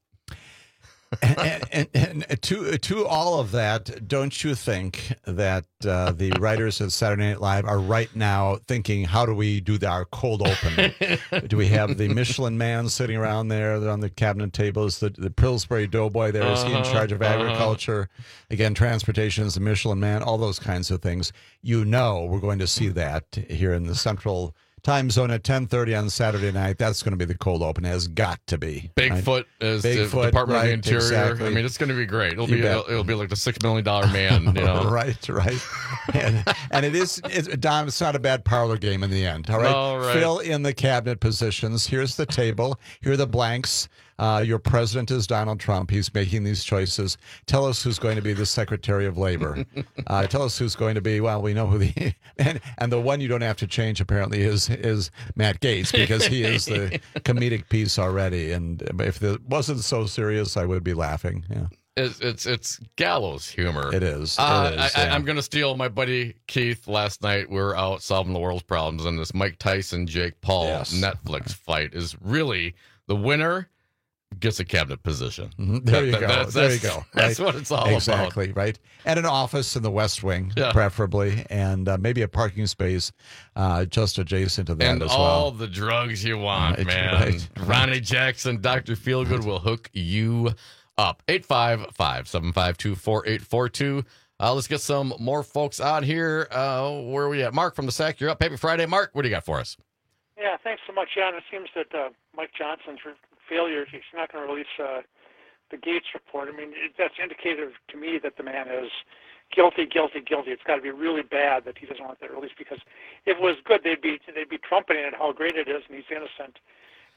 And to all of that, don't you think that the writers at Saturday Night Live are right now thinking, how do we do our cold open? Do we have the Michelin Man sitting around there on the cabinet tables? The Pillsbury Doughboy there, is he in charge of agriculture? Again, transportation is the Michelin Man, all those kinds of things. You know we're going to see that here in the Central Time Zone at 10:30 on Saturday night. That's going to be the cold open. It has got to be. Bigfoot is the Department of the Interior. Exactly. I mean, it's going to be great. It'll be like the $6 million man. You know, right. And it's Don. It's not a bad parlor game in the end. All right? Right. Fill in the cabinet positions. Here's the table. Here are the blanks. Your president is Donald Trump. He's making these choices. Tell us who's going to be the Secretary of Labor. Tell us who's going to be, well, we know who the, and the one you don't have to change apparently is Matt Gaetz, because he is the comedic piece already. And if it wasn't so serious, I would be laughing. Yeah. It's gallows humor. It is. I'm going to steal my buddy Keith. Last night we were out solving the world's problems, and this Mike Tyson, Jake Paul Netflix fight is really the winner gets a cabinet position. There you go. There you go. That's what it's all exactly, about. Right. And an office in the West Wing, preferably, and maybe a parking space just adjacent to that and as well. All the drugs you want, man. Right. Ronnie Jackson, Dr. Feelgood will hook you up. 855-752-4842. Let's get some more folks on here. Where are we at? Mark from the SAC, you're up. Happy Friday. Mark, what do you got for us? Yeah, thanks so much, John. It seems that Mike Johnson's failure, he's not going to release the Gates report. I mean, that's indicative to me that the man is guilty. It's got to be really bad that he doesn't want that released, because if it was good, they'd be trumpeting it how great it is and he's innocent.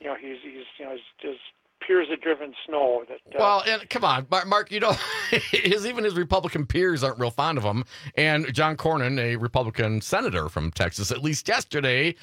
he's his peers have driven snow. That well, and come on, Mark, even his Republican peers aren't real fond of him. And John Cornyn, a Republican senator from Texas, at least yesterday,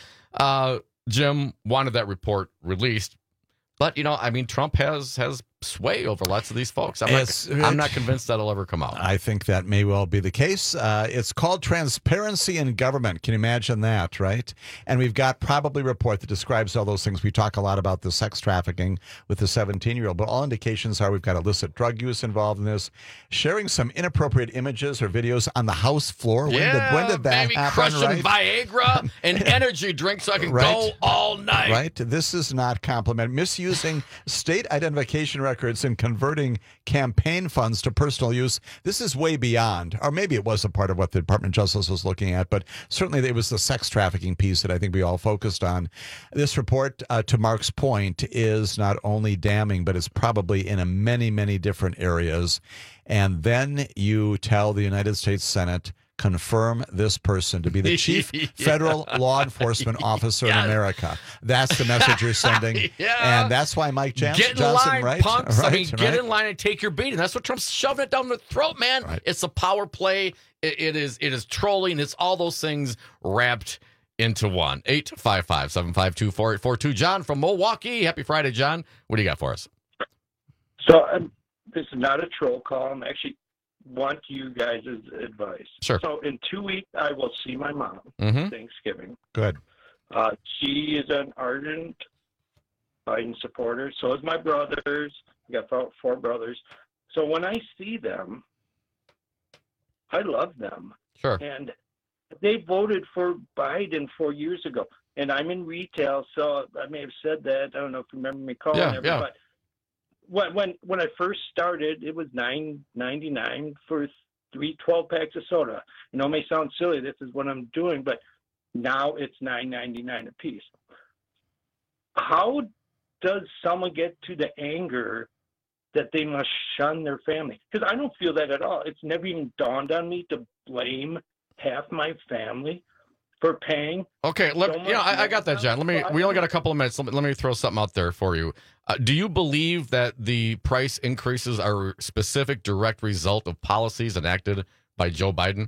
Jim wanted that report released. But, Trump has sway over lots of these folks. I'm not convinced that'll ever come out. I think that may well be the case. It's called transparency in government. Can you imagine that, right? And we've got probably a report that describes all those things. We talk a lot about the sex trafficking with the 17-year-old, but all indications are we've got illicit drug use involved in this, sharing some inappropriate images or videos on the House floor. When did that happen? Crushing Viagra and energy drinks so I can go all night. Right? This is not complimentary. Misusing state identification records and converting campaign funds to personal use. This is way beyond, or maybe it was a part of what the Department of Justice was looking at, but certainly it was the sex trafficking piece that I think we all focused on. This report, to Mark's point, is not only damning, but it's probably in many, many different areas. And then you tell the United States Senate, confirm this person to be the chief federal law enforcement officer in America. That's the message you're sending. And that's why Mike Johnson, get in line, right? punks. Get in line and take your beating. That's what Trump's shoving it down the throat, man. Right. It's a power play. It is trolling. It's all those things wrapped into one. 855-752-4842. John from Milwaukee. Happy Friday, John. What do you got for us? So this is not a troll call. I'm actually want you guys' advice. Sure. So in 2 weeks, I will see my mom Thanksgiving. Good. She is an ardent Biden supporter. So is my brothers. I got four brothers. So when I see them, I love them. Sure. And they voted for Biden 4 years ago. And I'm in retail, so I may have said that. I don't know if you remember me calling but when I first started, it was $9.99 for 3 12-packs of soda. It may sound silly. This is what I'm doing, but now it's $9.99 a piece. How does someone get to the anger that they must shun their family? Because I don't feel that at all. It's never even dawned on me to blame half my family for paying. Okay, I got that, John. We only got a couple of minutes. Let me throw something out there for you. Do you believe that the price increases are a specific direct result of policies enacted by Joe Biden?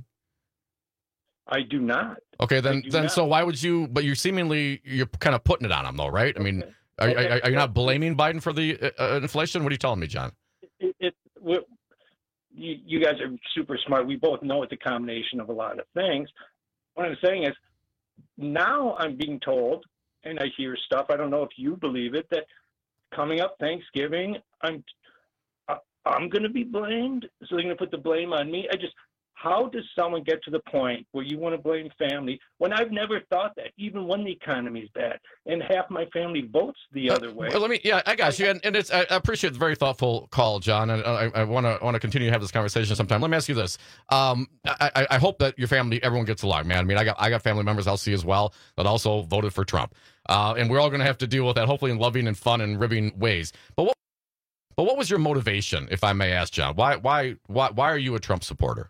I do not. Okay, then so why would you? But you're kind of putting it on him, though, right? I mean, are you not blaming Biden for the inflation? What are you telling me, John? You guys are super smart. We both know it's a combination of a lot of things. What I'm saying is, now I'm being told, and I hear stuff, I don't know if you believe it, that coming up Thanksgiving, I'm going to be blamed, so they're going to put the blame on me. How does someone get to the point where you want to blame family when I've never thought that, even when the economy's bad, and half my family votes the other way? Well, I got you, and I appreciate the very thoughtful call, John, and I want to continue to have this conversation sometime. Let me ask you this: I hope that your family, everyone gets along, man. I mean, I got family members I'll see as well that also voted for Trump, and we're all going to have to deal with that, hopefully in loving and fun and ribbing ways. But what was your motivation, if I may ask, John? Why are you a Trump supporter?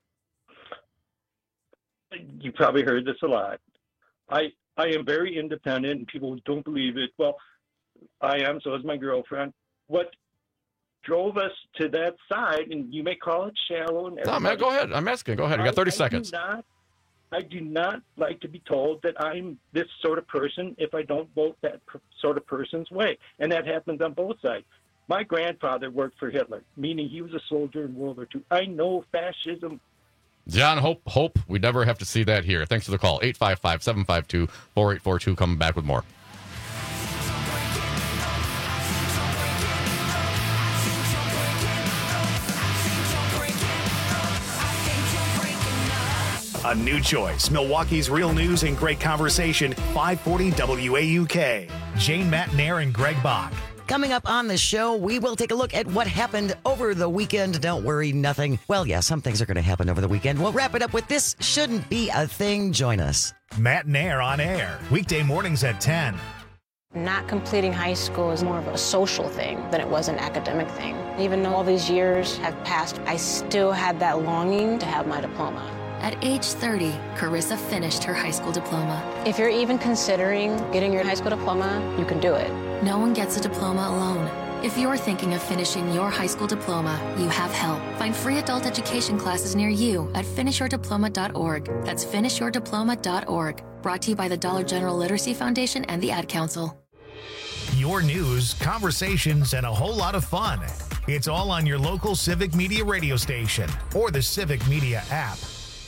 You probably heard this a lot. I am very independent, and people don't believe it. Well, I am, so is my girlfriend. What drove us to that side, and you may call it shallow. No, man, go ahead. I'm asking. Go ahead. You got 30 seconds. I do not like to be told that I'm this sort of person if I don't vote that sort of person's way, and that happens on both sides. My grandfather worked for Hitler, meaning he was a soldier in World War II. I know fascism. John, hope we never have to see that here. Thanks for the call. 855-752-4842. Coming back with more. A new choice. Milwaukee's real news and great conversation. 540 WAUK. Jane Matnair and Greg Bach. Coming up on the show, we will take a look at what happened over the weekend. Don't worry, nothing. Well, yeah, some things are going to happen over the weekend. We'll wrap it up with This Shouldn't Be a Thing. Join us. Matt Nair on air. Weekday mornings at 10. Not completing high school is more of a social thing than it was an academic thing. Even though all these years have passed, I still had that longing to have my diploma. At age 30, Carissa finished her high school diploma. If you're even considering getting your high school diploma, you can do it. No one gets a diploma alone. If you're thinking of finishing your high school diploma, you have help. Find free adult education classes near you at finishyourdiploma.org. That's finishyourdiploma.org. Brought to you by the Dollar General Literacy Foundation and the Ad Council. Your news, conversations, and a whole lot of fun. It's all on your local Civic Media radio station or the Civic Media app.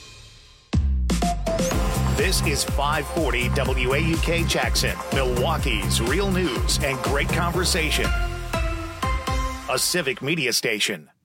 This is 540 WAUK Jackson, Milwaukee's real news and great conversation. A Civic Media station.